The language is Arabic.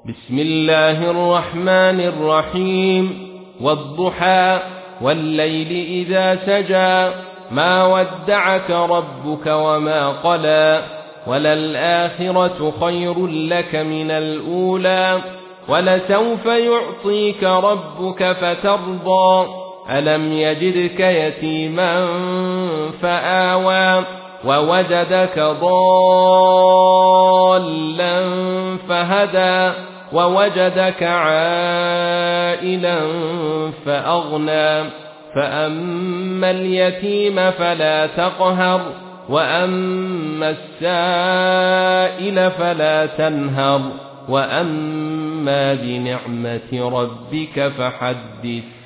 بسم الله الرحمن الرحيم والضحى والليل إذا سجى ما ودعك ربك وما قلى وللآخرة خير لك من الأولى ولسوف يعطيك ربك فترضى ألم يجدك يتيما فآوى ووجدك ضالا فهدى ووجدك عائلا فأغنى فأما اليتيم فلا تقهر وأما السائل فلا تنهر وأما بنعمة ربك فحدث